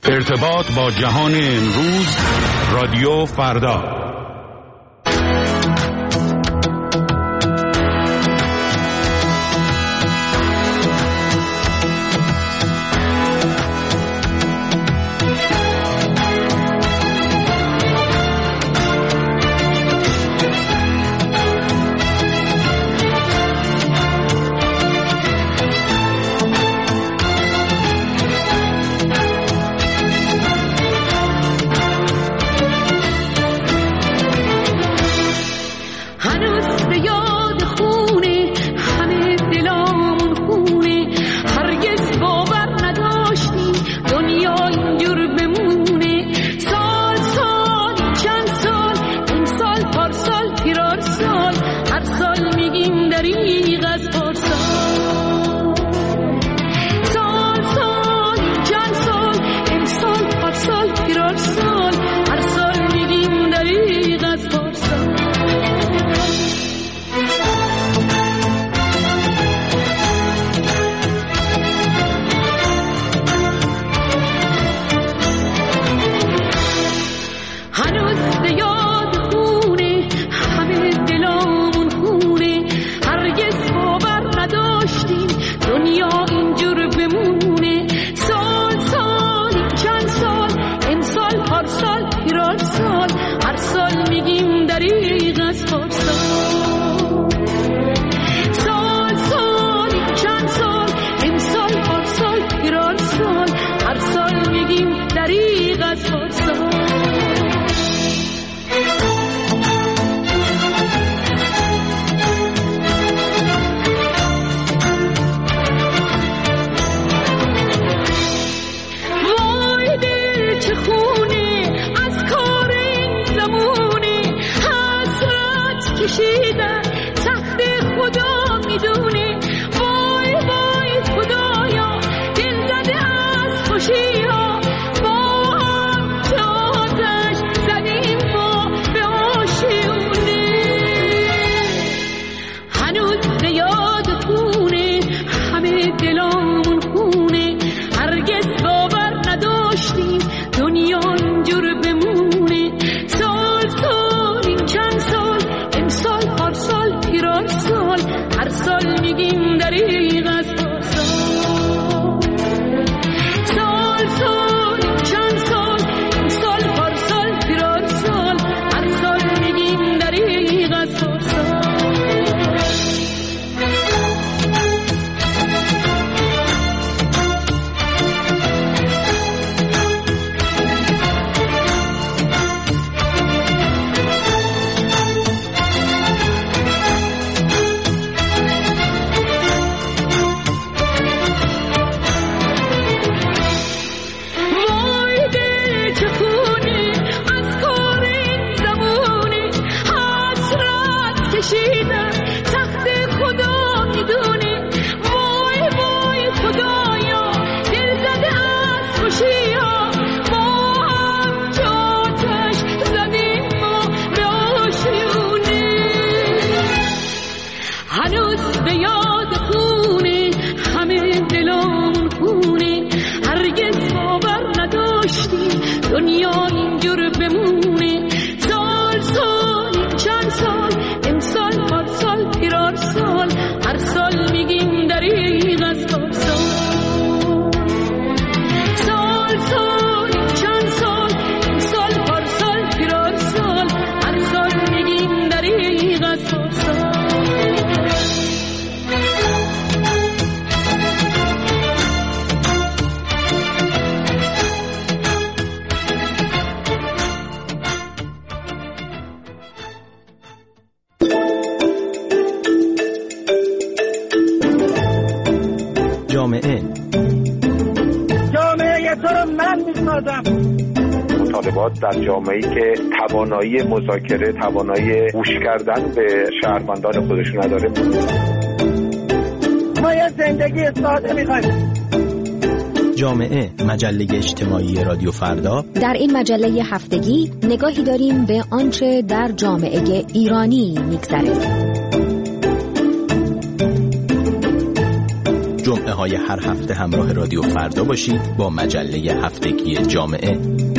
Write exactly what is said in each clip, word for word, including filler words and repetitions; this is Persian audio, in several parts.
ارتباط با جهان امروز، رادیو فردا. جامعه جامعه تو رو من میسازم. مطالبات در جامعه‌ای که توانایی مذاکره، توانایی گوش کردن به شهروندان خودشون نداره. ما یه زندگی ساده میخوایم. جامعه، مجله اجتماعی رادیو فردا. در این مجله هفتگی نگاهی داریم به آنچه در جامعه ایرانی میگذره. جمعه های هر هفته همراه رادیو فردا باشید با مجله هفتگی جامعه.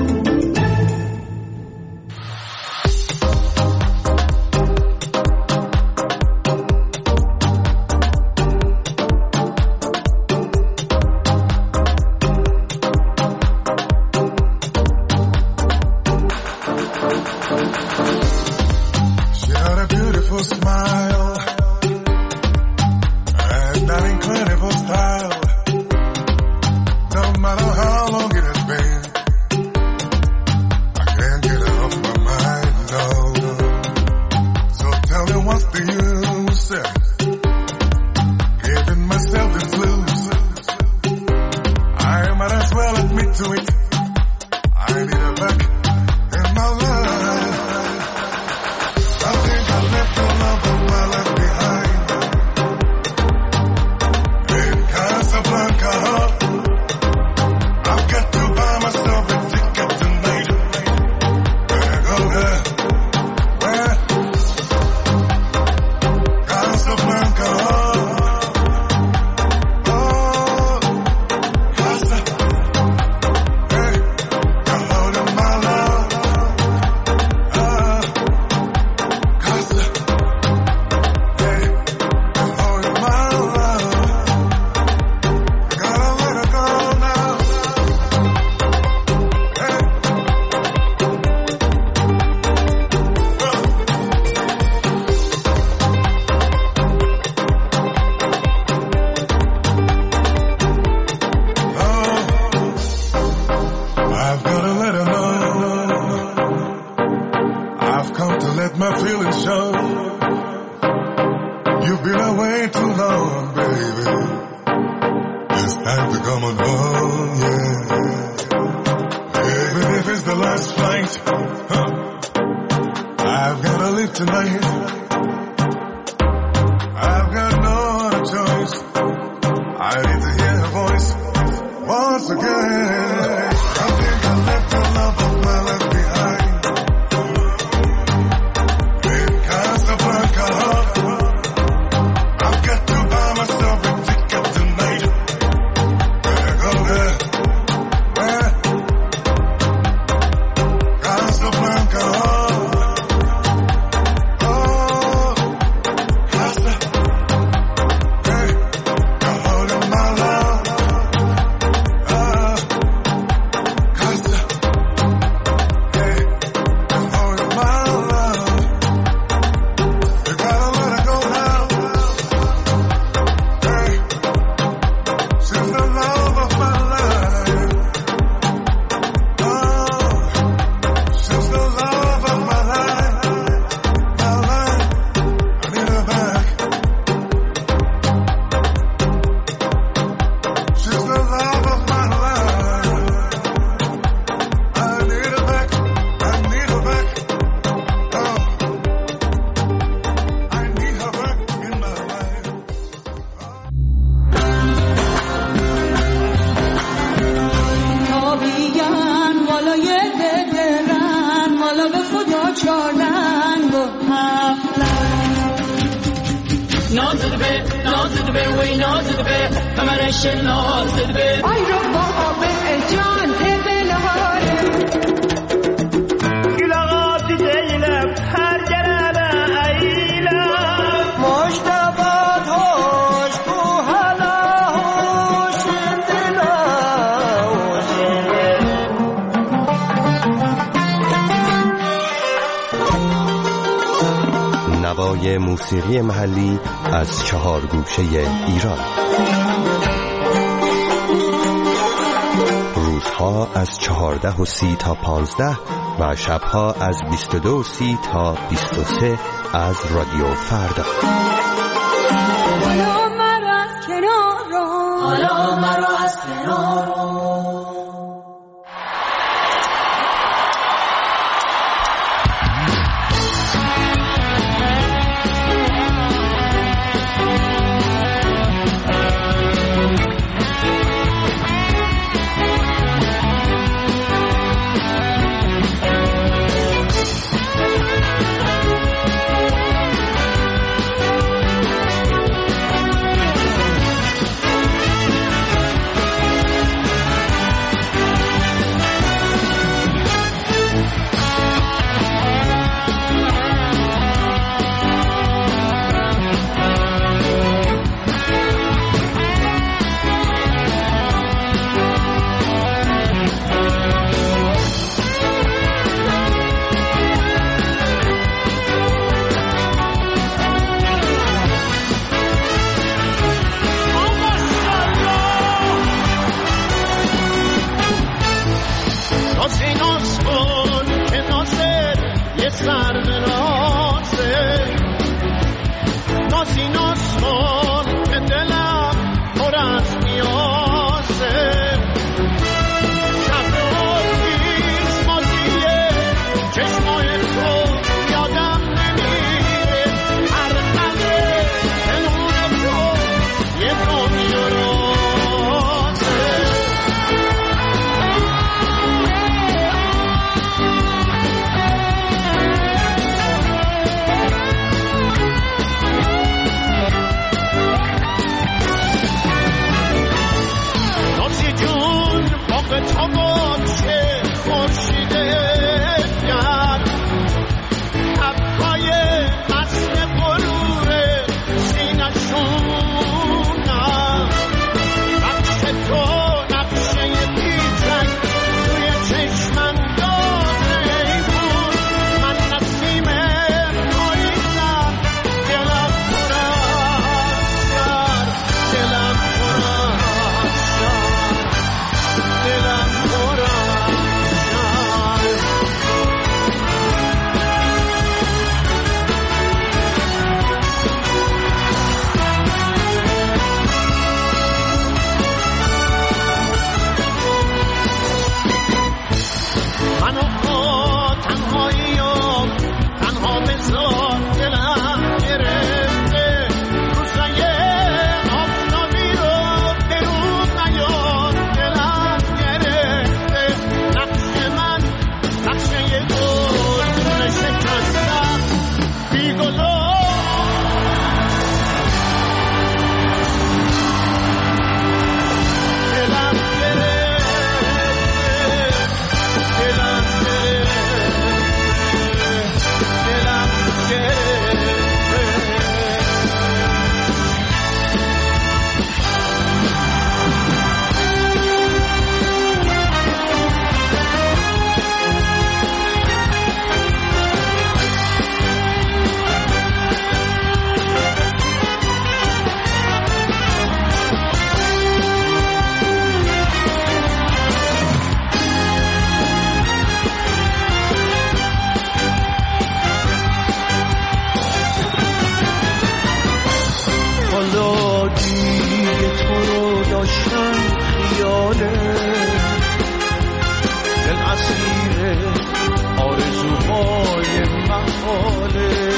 نوای موسیقی محلی از چهار گوشه ایران. روزها از چهارده و سی تا پانزده و شبها از بیست و دو و سی تا بیست و سه از رادیو فردا. حالا مرا از کنار رو، حالا مرا از کنار رو. سر به نازه نازین آسمان به دلم پر از نیازه شب آتیش مازیه چشمای تو یادم نمیره هر قدر به نور تو یه دنیا رازه نازی جون باغ تابان چه خورشیده گرد حبهای مست غرور سینه‌شونم نقش تو نقشه پیچک توی چشمم داره ای بود من نسیم پاییزم دلم پر از شر دلم پر از شر دلم پر از شر منو با تنهایی و تنها بذار دلم گرفته روزای آفتابی رو به رو نیار دلم گرفته نقش من نقشه گل شکستم بی گلا دلم گرفته دلم گرفته دلم گرفته حالا دیگه تو رو داشتم خیاله دل اسیر آرزوهای محاله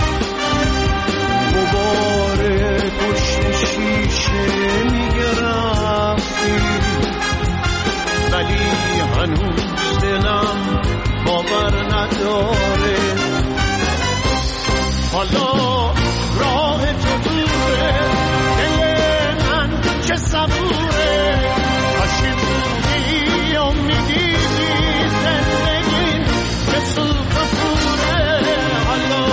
غبار پشت شیشه میگه رفتی ولی هنوز دلم باور نداره حالا راه تو دوره دل من چه صبوره کاشی بودی امیدی زندگی که سوخ و پوره حالا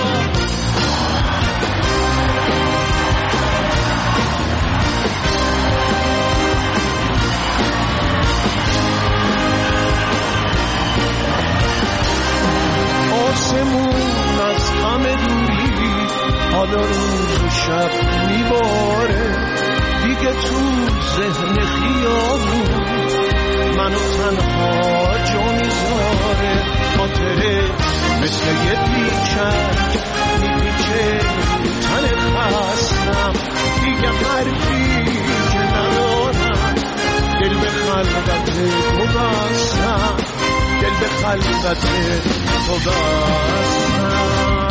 آسمون از همه دوری حالا روز و شب میباره دیگه تو ذهن خیابون منو تنها جا میذاره خاطره مثل یه پیچک میپیچه تن خستم دیگه حرفی که ندارم دل به خلقت تو بستم دل به خلقت تو بستم